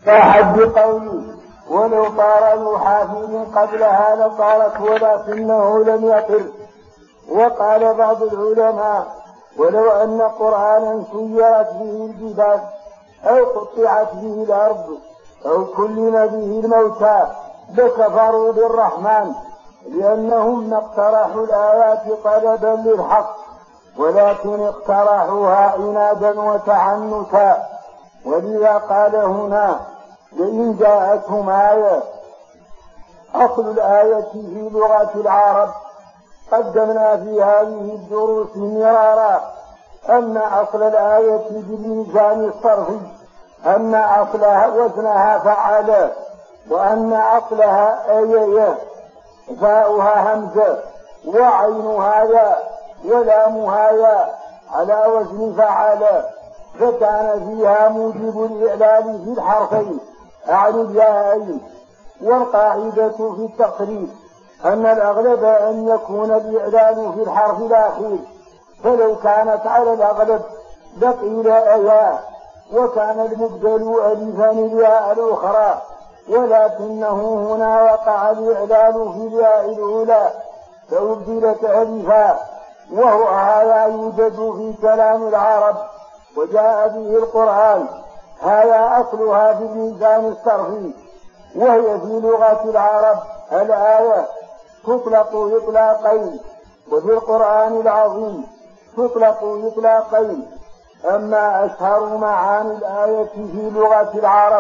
فحد قولي ولو طار ذو حافظ قبلها لطارت ولكنه لم يطر. وقال بعض العلماء ولو أن قرآنا سيرت به الجبال أو قطعت به الأرض أو كلم به الموتى لكفروا بالرحمن، لأنهم ما اقترحوا الآيات طلبا للحق ولكن اقترحوها عنادا وتعنتا. ولذا قال هنا لئن جاءتهم آية. أصل الآية في لغة العرب قدمنا في هذه الدروس مرارا أن أصل الآية بالميزان الصرفي أن أصلها وزنها فعل، وأن أصلها آية فاؤها همزة وعينها ياء ولامها ياء على وزن فعل، فكان فيها موجب الإعلال في الحرفين أعني الياءين. والقاعدة في التقريب أن الأغلب أن يكون الإعلال في الحرف الأخير، فلو كانت على الأغلب لقيل أياء وكان المبدل ألفا الياء الأخرى، ولكنه هنا وقع الإعلال في الياء الأولى فأبدلت ألفا، وهو هذا يوجد في كلام العرب وجاء به القرآن. هذا أصلها في الميزان الصرفي، وهي في لغة العرب الآية تطلق إطلاقين، وفي القرآن العظيم تطلق إطلاقين. أما أشهر معاني الآية في لغة العرب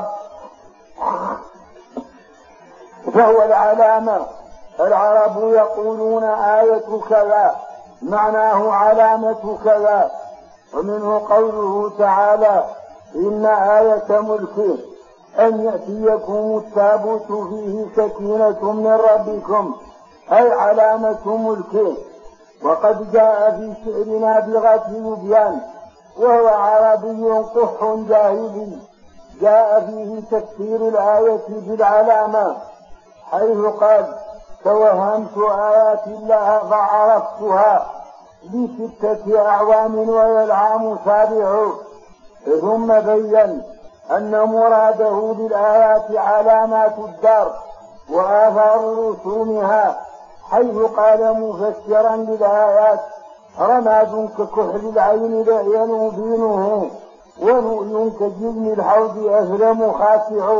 فهو العلامة. العرب يقولون آية كذا معناه علامة كذا، ومنه قوله تعالى إن آية ملكه أن يأتيكم التابوت فيه سكينة من ربكم، أي علامة ملكه. وقد جاء في شعر نابغة لبيان وهو عربي قح جاهلي جاء فيه تفسير الآية بالعلامة، حيث قال توهمت آيات الله فعرفتها ل6 أعوام ويلعام سابع. ثم بين أن مراده بالآيات علامات الدار وآثار رسومها، حيث قال مفسرا للآيات رماد ككحل العين لعين مبينه ونؤي كجبن الحوض أسلم خاشع.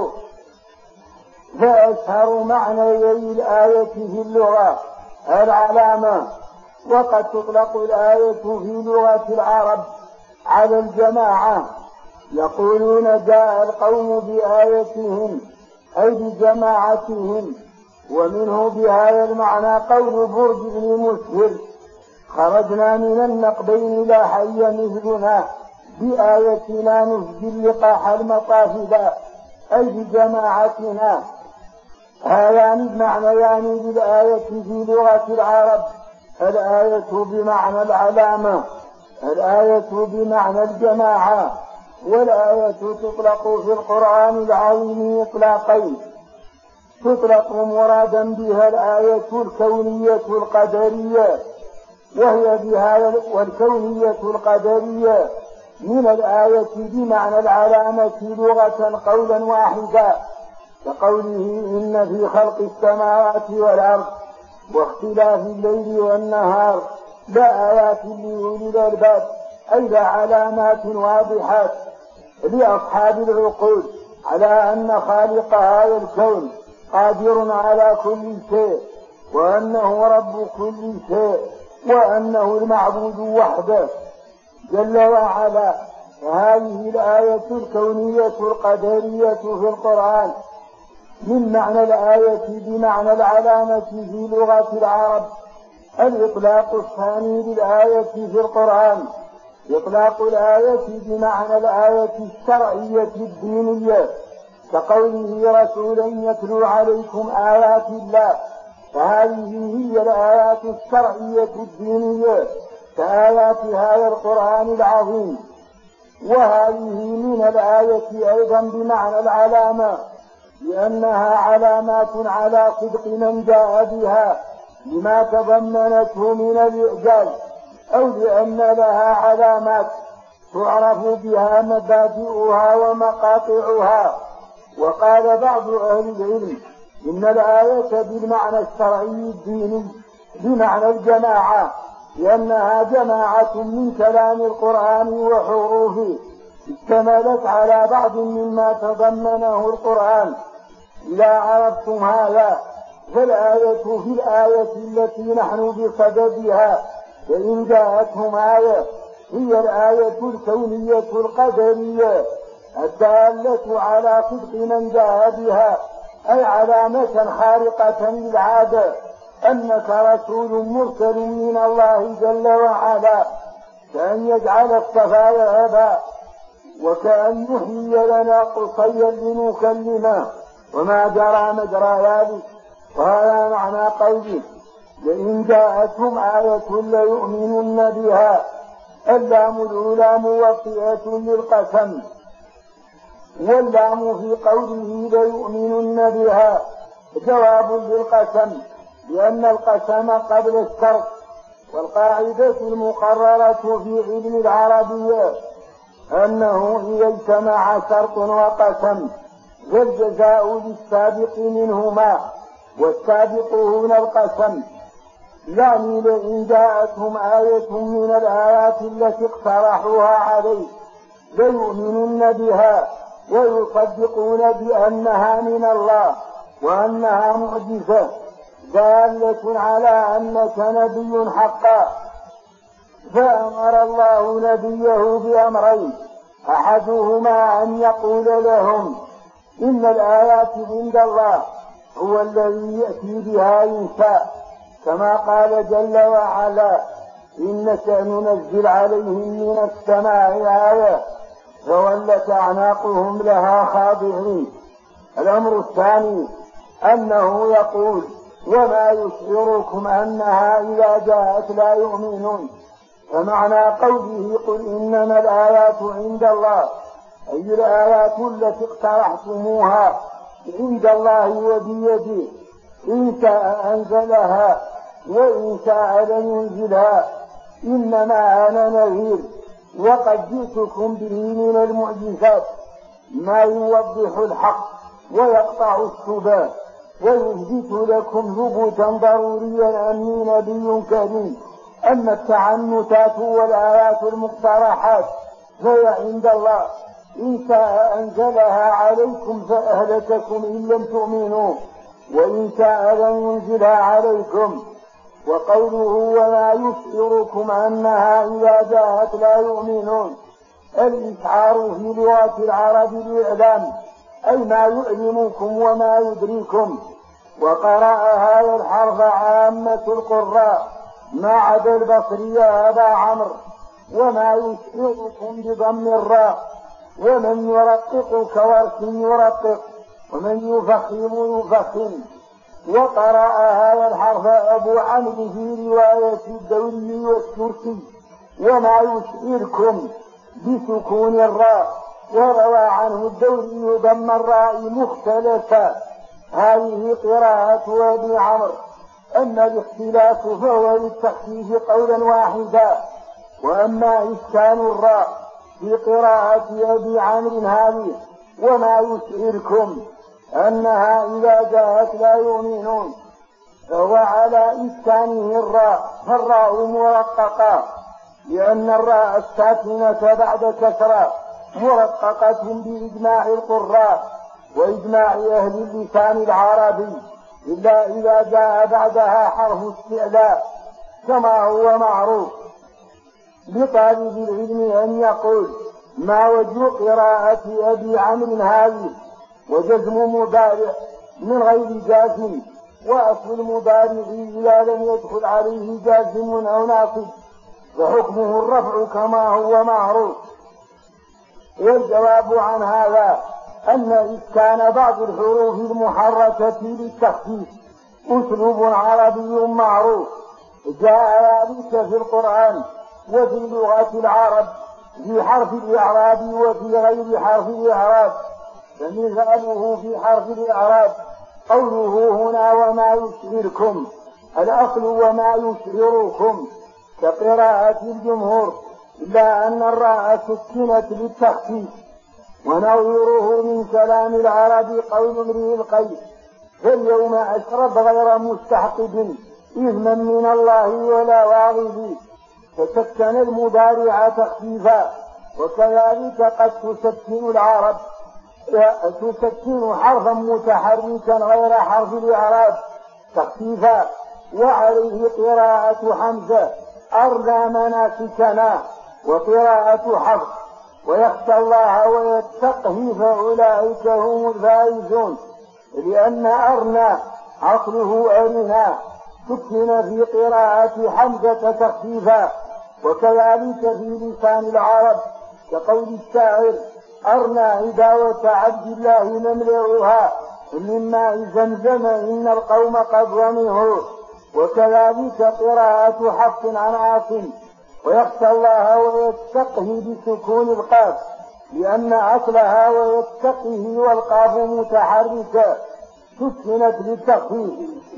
فأشهر معنيي الآية في اللغة العلامة. وقد تطلق الآية في لغة العرب على الجماعة، يقولون جاء القوم بآيتهم أي بجماعتهم. ومنه بهذا المعنى قول برج بن مسهر خرجنا من النقبين لا حي مثلنا بآيتنا نفدي اللقاح المطافدا أي بجماعتنا. هذان المعنيان للآية في لغة العرب، الآية بمعنى العلامة، الآية بمعنى الجماعة. والآية تطلق في القرآن العظيم إطلاقين، تطلق مرادا بها الآية الكونية القدرية، وهي بها والكونية القدرية من الآية بمعنى العلامة لغة قولا واحدا، كقوله إن في خلق السماوات والأرض واختلاف الليل والنهار لآيات لأولي الألباب، أي لعلامات واضحات لأصحاب العقول على أن خالق هذا الكون قادر على كل شيء، وأنه رب كل شيء، وأنه المعبود وحده جل وعلا. وهذه الآية الكونية القدرية في القرآن من معنى الآية بمعنى العلامة في لغة العرب. الإطلاق الثاني للآية في القرآن إطلاق الآية بمعنى الآية الشرعية الدينية، كقوله رسولا يتلو عليكم آيات الله، فهذه هي الآيات الشرعية الدينية كآيات هذا القرآن العظيم. وهذه من الآية أيضا بمعنى العلامة، لأنها علامات على صدق من جاء بها لما تضمنته من الإعجاز، أو لأن لها علامات تعرف بها مبادئها ومقاطعها، وقال بعض أهل العلم إن الآية بالمعنى الشرعي الديني بمعنى الجماعة، لأنها جماعة من كلام القرآن وحروفه اشتملت على بعض مما تضمنه القرآن. إذا عرفتم هذا فالآية في الآية التي نحن بصددها، فإن جاءتهم آية هي الآية الكونية القدرية الدالة على صدق من جاء بها، أي علامة خارقة للعادة أنك رسول مرسل من الله جل وعلا، كأن يجعل الصفا ذهبا وكأن يحيي لنا قصيا لنكلمه وما جرى مجرى ذلك. وهذا معنى قوله لئن جاءتهم آية ليؤمنن بها. اللام الأولى موطئة للقسم، واللام في قوله ليؤمنن بها جواب للقسم، لأن القسم قبل الشرط. والقاعدة المقررة في علم العربية أنه إذا اجتمع شرط وقسم فالجزاء للسابق منهما، والسابق هنا القسم. يعني لئن جاءتهم آية من الآيات التي اقترحوها عليه ليؤمنن بها ويصدقون بأنها من الله وأنها معجزة دالة على أنك نبي حقا. فأمر الله نبيه بأمرين، أحدهما أن يقول لهم إن الآيات عند الله هو الذي يأتي بها إن شاء، كما قال جل وعلا إن سننزل عليهم من السماء آية فولت أعناقهم لها خاضعين. الأمر الثاني أنه يقول وما يشعركم أنها إذا جاءت لا يؤمنون. فمعنى قوله قل إنما الآيات عند الله أي الآيات التي اقترحتموها عند الله وبيده، إن شاء أنزلها وإن شاء لم ينزلها، إنما أنا نذير وقد جئتكم به من المعجزات ما يوضح الحق ويقطع الشبهات ويثبت لكم ثبوتا ضروريا أني نبي كريم. أما التعنتات والآيات المقترحات فهي عند الله، إن شاء أنزلها عليكم فأهلككم إن لم تؤمنوا وإن شاء لم ينزلها عليكم. وقوله وما يشعركم أنها إذا جاءت لا يؤمنون، الإشعار في لغة العرب الإعلام، أي ما يعلمكم وما يدريكم. وقرأ هذا الحرف عامة القراء ما عدا البصري أبا عمرو. وما يشعركم بضم الراء، ومن يرقق كورث يرقق، ومن يفخم يفخم. وقرأ هذا الحرف أبو عمرو في رواية الدوري والسرسي وما يشعركم بسكون الراء، وروى عنه الدوري ضم الراء مختلفا. هذه قراءة أبي عمرو. أما الاختلاف فهو للتخفيف قولا واحدا. وأما إسكان الراء في قراءة أبي عمرو هذه وما يشعركم أنها إذا جاءت لا يؤمنون، فهو على إسكانه الراء، فالراء مرققة لأن الراء الساكنة بعد كسرى مرققة بإجماع القراء وإجماع أهل اللسان العربي، إلا إذا جاء بعدها حرف استعلاء كما هو معروف. لطالب العلم أن يقول ما وجه قراءة أبي عمرو هذه، وجزم مضارع من غير جازم، وأصل المضارع إذا لم يدخل عليه جازم أو ناصب فحكمه الرفع كما هو معروف. والجواب عن هذا أن إسكان بعض الحروف المحركة للتخفيف أسلوب عربي معروف، جاء ذلك في القرآن وفي لغة العرب في حرف الإعراب وفي غير حرف الإعراب. فمثاله في حرف الإعراب قوله هنا وما يشعركم، الأصل وما يشعركم كقراءة الجمهور، إلا أن الراء سكنت للتخفيف ونظيره من كلام العرب قول امرئ القيس: فاليوم أشرب غير مستحقب إثما من الله ولا واعظ. فسكن المضارع تخفيفا. وكذلك قد تسكن العرب تسكن حرفا متحركا غير حرف الإعراب تخفيفا. وعليه قراءة حمزة: أرنا مناسكنا، وقراءة حفص: ويخشى الله ويتقه فأولئك هم الفائزون. لأن أرنا أصله أرنا سكن في قراءة حمزة تخفيفا. وكذلك في لسان العرب كقول الشاعر: أرنا عداوة عبد الله نملأها من ماء زمزم إن القوم قد ظمئوا. وكذلك قراءة حفص عن عاصم: ويخشى الله ويتقه بسكون القاف، لأن أصلها ويتقه والقاف متحركة سكنت للتخفيف.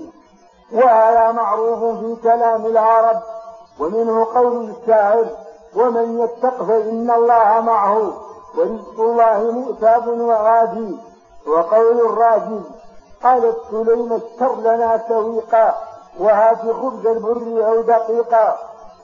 وهذا معروف في كلام العرب. ومنه قول الشاعر: ومن يتق فإن الله معه ورزق الله مؤتاب وغادي. وقول الراجل: قالت سليم: اشتر لنا سويقا وهات خبز البر أو دقيقا.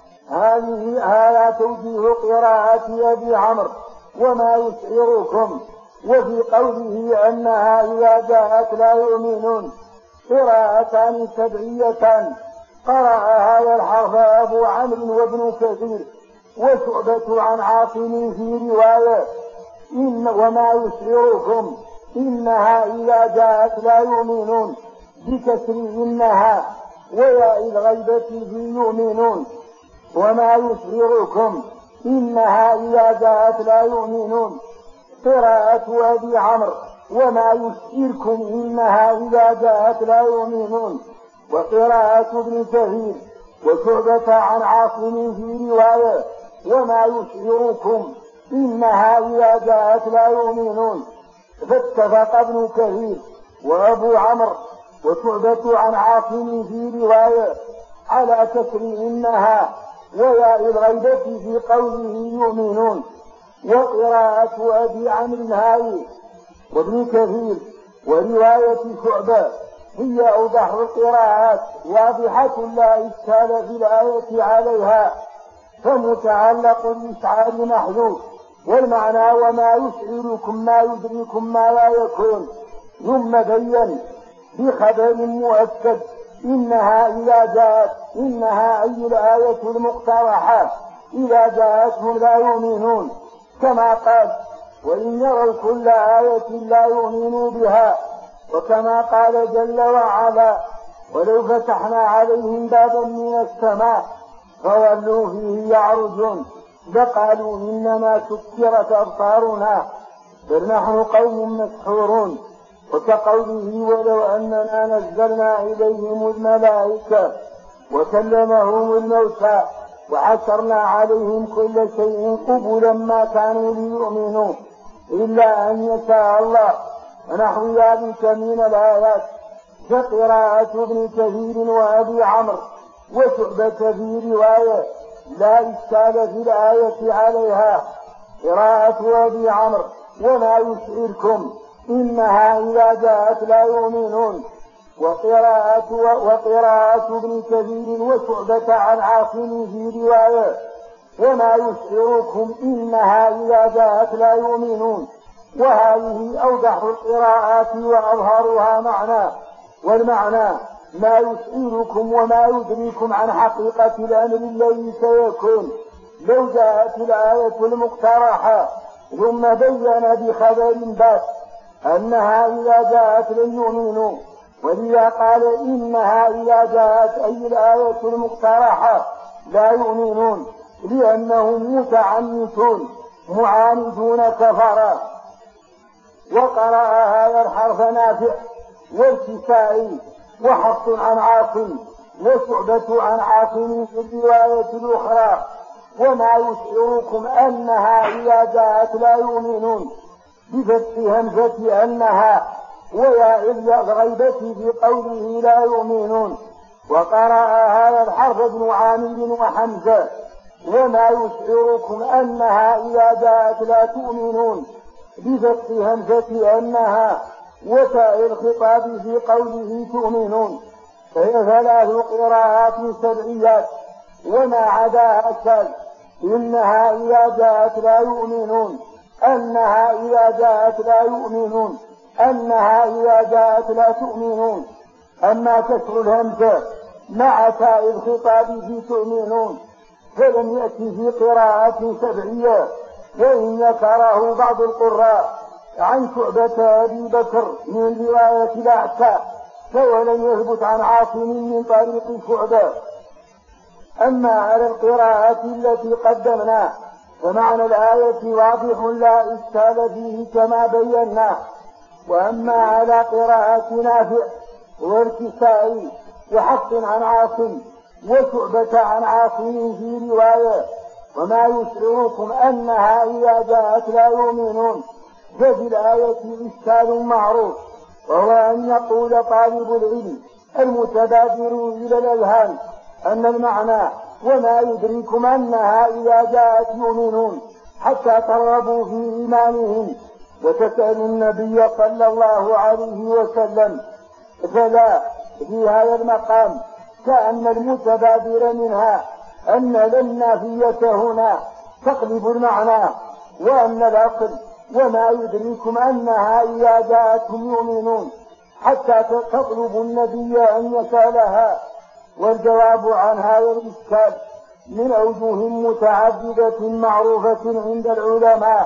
هذا توجيه قراءة أبي عمرو: وما يشعركم. وفي قوله أنها إذا جاءت لا يؤمنون قراءتان سبعيتان. قرأ هذا الحرف أبو عمرو وابن كثير وشعبة عن عاصم في رواية: وما يشعركم إنها إذا جاءت لا يؤمنون بكسر إنها وياء الغيبة في يؤمنون. وما يشعركم إنها إذا جاءت لا يؤمنون قراءة أبي عمرو: وما يشعركم إنها إذا جاءت لا يؤمنون. وقراءة ابن كثير وشعبة عن عاصم في رواية: وما يشعركم إنها إذا جاءت لا يؤمنون. فاتفق ابن كثير وأبو عمرو وشعبة عن عاصم في رواية على كسر إنها وياء الغيبة في قوله يؤمنون. وقراءة أبي عمرو هاي وابن كثير ورواية شعبة هي أوضح القراءات، واضحة لا إشكال في الآية عليها، فمتعلق الإشعار محذوف. والمعنى: وما يشعركم ما يدريكم ما لا يكون. ثم بين بخبر مؤكد: إنها إذا جاءت، إنها أي الآية المقترحة إذا جاءتهم لا يؤمنون، كما قال: وإن يروا كل آية لا يؤمنوا بها. وكما قال جل وعلا: ولو فتحنا عليهم بابا من السماء فولوا فيه يعرجون لقالوا إنما سكرت أبصارنا بل نحن قوم مسحورون. وكقوله: ولو أننا نزلنا إليهم الملائكة وكلمهم الموتى وحشرنا عليهم كل شيء قبلا ما كانوا ليؤمنوا إلا أن يشاء الله، ونحو ذلك من الآيات. فقراءة ابن كثير وأبي عمرو وشعبة في رواية لا إشكال في الآية عليها. قراءة أبي عمرو: وما يشعركم إنها إذا جاءت لا يؤمنون. وقراءة ابن كثير وشعبة عن عاصم في رواية: وما يشعركم إنها إذا جاءت لا يؤمنون. وهذه أوضح القراءات وأظهرها معنى. والمعنى: ما يشعركم وما يدريكم عن حقيقة الأمر الذي سيكون لو جاءت الآية المقترحة. ثم بين بخبر بات أنها إذا جاءت لن يؤمنوا، ولذا قال: إنها إذا جاءت أي الآية المقترحة لا يؤمنون، لأنهم متعنتون معاندون كفرا. وقرأ هذا الحرف نافع والكسائي وحفص عن عاصم وشعبة عن عاصم في الرواية الأخرى: وما يشعركم أنها إذا جاءت لا يؤمنون، بفتح همزة أنها وياء الغيبة في قوله لا يؤمنون. وقرأ هذا الحرف ابن عامر وحمزة: وما يشعركم أنها إذا جاءت لا تؤمنون، بفتح همزة أنها وتاء الخطاب في قوله تؤمنون، فهي 3 قراءات سبعيات وما عداها شاذ. إنها إذا جاءت لا يؤمنون، أنها إذا جاءت لا يؤمنون، أنها إذا جاءت لا تؤمنون. أما كسر الهمزة مع تاء الخطاب في تؤمنون فلم يأتي في قراءة سبعية، وإن ذكره بعض القراء عن شعبة أبي بكر من رواية الأعتى، فولم يثبت عن عاصم من طريق شعبة. أما على القراءة التي قدمنا فمعنى الآية واضح لا إشكال فيه كما بينا. وأما على قراءة نافع والكسائي وحفص عن عاصم وشعبة عن عاصم في رواية وما يشعركم أنها إذا جاءت لا يؤمنون، ففي الآية إشكال معروف، وهو أن يقول طالب العلم المتبادر إلى الأذهان أن المعنى وما يدريكم أنها إذا جاءت يؤمنون حتى ترغبوا في إيمانهم وتسألوا النبي صلى الله عليه وسلم. فلا في هذا المقام كأن المتبادر منها أن النافية هنا تقلب المعنى، وأن الأصل وما يدريكم أنها إذا جاءتهم يؤمنون حتى تطلب النبي أن يسألها. والجواب عن هذا الإشكال من أوجه متعددة معروفة عند العلماء.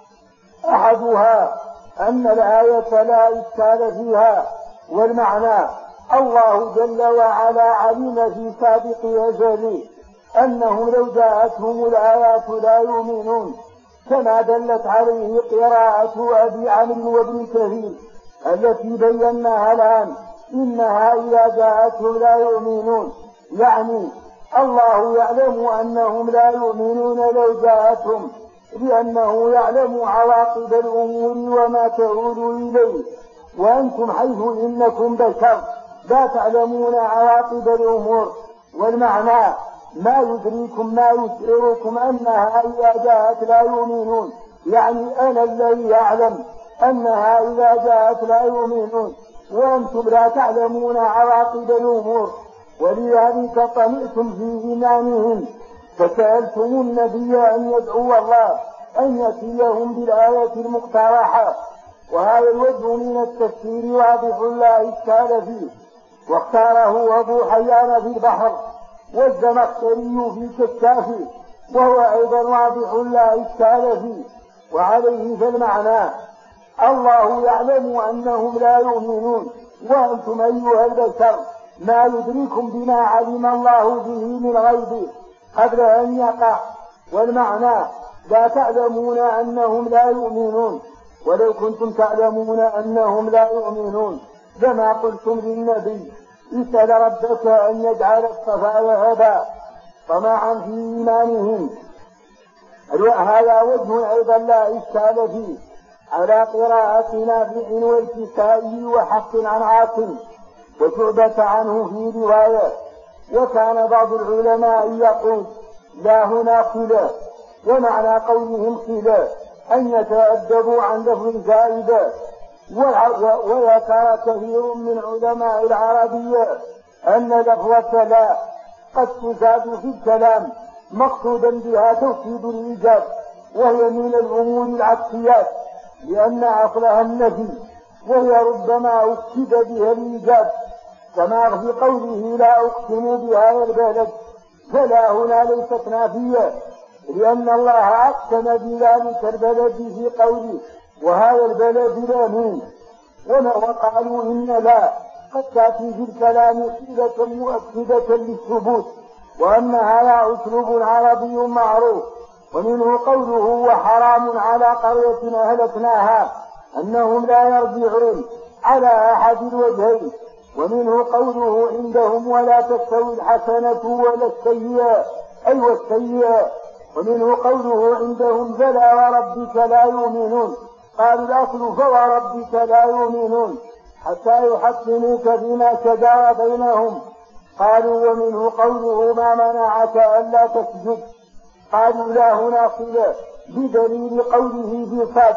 أحدها أن الآية لا إشكال فيها، والمعنى الله جل وعلا علم في سابق أجله أنهم لو جاءتهم الآيات لا يؤمنون، كما دلت عليه قراءة أبي عمرو وابن كثير التي بيناها الآن، إنها إذا جاءتهم لا يؤمنون، يعني الله يعلم أنهم لا يؤمنون لو جاءتهم، لأنه يعلم عواقب الأمور وما تؤول إليه، وأنتم حيث إنكم بشر لا تعلمون عواقب الأمور. والمعنى ما يدريكم ما يشعركم أنها إذا جاءت لا يؤمنون، يعني أنا الذي أعلم أنها إذا جاءت لا يؤمنون وأنتم لا تعلمون عواقب الأمور، ولذلك طمئتم في إيمانهم فسألتم النبي أن يدعو الله أن يأتيهم بالآية المقترحة. وهذا الوجه من التفسير واضح لا إشكال فيه، واختاره أبو حيان في البحر والزمخشري في كشاف، وهو أيضا واضح لا إشكال فيه. وعليه فالمعنى الله يعلم أنهم لا يؤمنون، وأنتم أيها البشر ما يدريكم بما علم الله به من غيبه قبل أن يقع. والمعنى لا تعلمون أنهم لا يؤمنون، ولو كنتم تعلمون أنهم لا يؤمنون لما قلتم للنبي اسأل ربك أن يجعل الصفا ذهبا طمعا في إيمانهم. هذا وجه أيضا لا إشكال فيه على قراءة نافع والكسائي وحفص عن عاصم وشعبة عنه في رواية. وكان بعض العلماء يقول لا هنا خلاف، ومعنى قولهم خلاف أن يتأدبوا عن لفظ زائدة. وذكر كثير من علماء العربية أن لفظة لا قد تزاد في الكلام مقصودا بها توكيد الإيجاب، وهي من الأمور العكسيات لأن أصلها النفي، وهي ربما أكد بها الإيجاب كما في قوله لا أقسم بهذا البلد، فلا هنا ليست نافية لأن الله أقسم بذلك البلد في قوله وهذا البلد الأمين. وقالوا إن لا قد تأتي في الكلام صيغة مؤكدة للثبوت، وأن هذا أسلوب عربي معروف. ومنه قوله وحرام على قرية أهلكناها أنهم لا يرجعون على أحد الوجهين. ومنه قوله عندهم ولا تستوي الحسنة ولا السيئة أي والسيئة. ومنه قوله عندهم فلا وربك لا يؤمنون، قالوا الأصل فوربك لا يؤمنون حتى يحكموك فيما شجر بينهم. قالوا ومنه قوله ما منعك ألا تسجد، قالوا لا هنا صلة بدليل قوله في صاد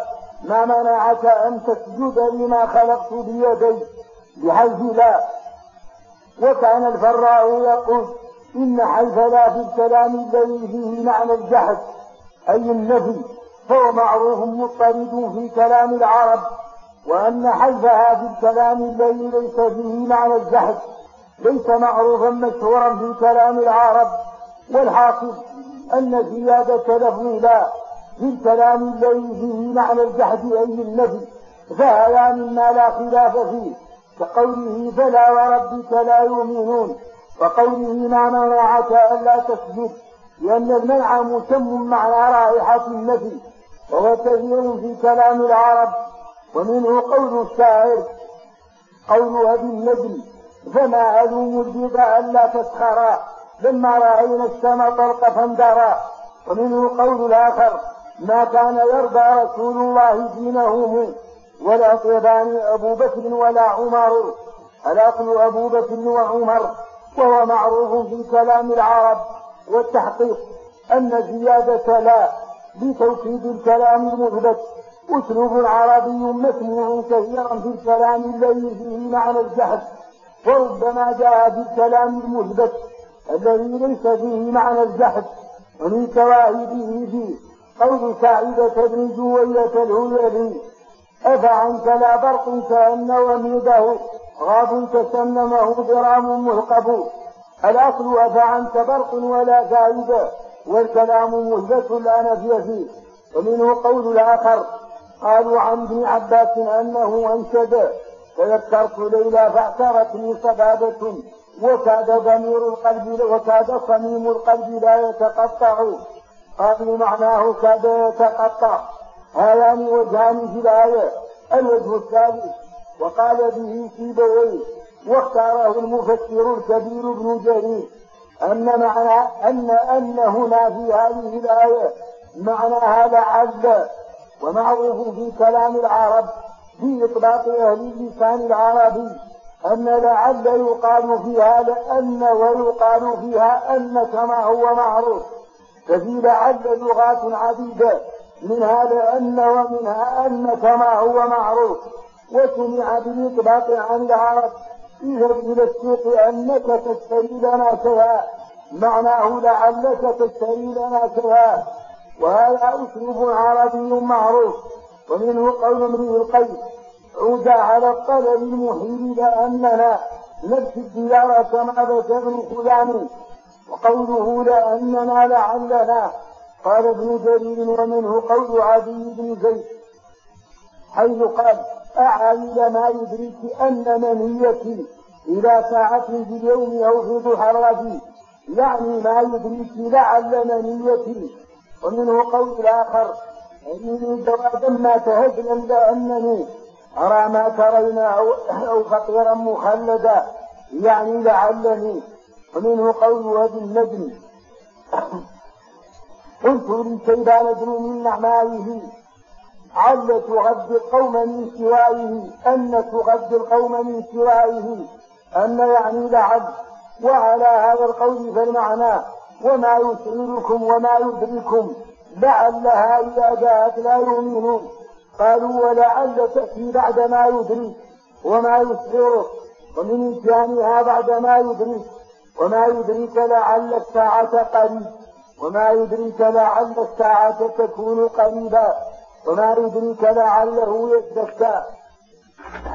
ما منعك أن تسجد لما خلقت بيدي، بحيث لا. وكان الفراء يقول إن حيث لا في الكلام الذي فيه معنى الجحد أي النفي فهو معروف مضطرد في كلام العرب، وأن حيثها في الكلام الذي ليس فيه معنى الجحد ليس معروفا مشهورا في كلام العرب. والحاصل أن زيادة لفظ لا في الكلام الذي فيه معنى الجحد أي النفي فهذا مما لا خلاف فيه، كقوله فلا وربك لا يؤمنون، وقوله ما منعك ألا تسجد، لأن المنع مسمى معنى رائحة النفي وهو كثير في كلام العرب. ومنه قول الشاعر قول أبي النجم فما ألوم البيض ألا تسخرا لما رأينا السما طلق فاندرا. ومنه قول الآخر ما كان يرضى رسول الله دينهم ولا طيبان أبو بكر ولا عمر، الأصل أبو بكر وعمر، وهو معروف في كلام العرب. والتحقيق أن زيادة لا بتوكيد الكلام المثبت أسلوب عربي مسموع كثيرا في الكلام الذي فيه معنى الجحد، وربما جاء في الكلام المثبت الذي ليس فيه معنى الجحد. ومن شواهده فيه قول سعيدة بن جوية الهلالي أفعنك لا برق كأن وميده غاب تسنمه درام مثقب. الأصل أفعنك برق ولا فائدة، والكلام مثبت لا نفي فيه. ومنه قول الآخر قالوا عن ابن عباس أنه أنشد فذكرت ليلى فاعترتني صبابة وكاد صميم القلب لا يتقطع. قالوا معناه كاد يتقطع. هذان وجهان في الآية. الوجه الثالث وقال به سيبويه واختاره المفسر الكبير ابن جرير أن هنا في هذه الآية معناها لعل، ومعروف في كلام العرب في إطلاق أهل اللسان العربي أن لعل يقال فيها لأن ويقال فيها أن كما هو معروف، ففي لعل لغات عديدة منها لأن ومنها أن كما هو معروف. وسمع بالإطلاق عن العرب اذهب إلى السوق أنك تشتري لنا كذا، معناه لعلك تشتري لنا كذا، وهذا أسلوب عربي معروف. ومنه قول امرئ القيس عود على الطلب المحيل لأننا نبكي الديار كما بكى ابن فلان، وقوله لأننا لعلنا. قال ابن جرير ومنه قول عدي بن زيد حيث قال أعلم ما يدرك أن منيتي إلى ساعة في اليوم أو في ضحى الغد، يعني ما يدرك لعل منيتي. ومنه قول الآخر إني جوادا ما تهجلا لأنني أرى ما ترينا أو فقيرا مخلدا، يعني لعلني. ومنه قول أبي النجم قلت لشيبان بن من نعمائه عل تغذي القوم من سوائه، أن تغذي القوم من سوائه أن يعني لعل. وعلى هذا القول فالمعنى وما يشعركم وما يدركم لعلها إذا جاءت لا يؤمنون. قالوا ولعل تأتي بعد ما يدرك وما يشعرك، ومن إتيانها بعد ما يدرك. وما يدرك لعل الساعة قريب، وما يدرك لعل الساعة تكون قريبا، وما يدرك لعله يزكى.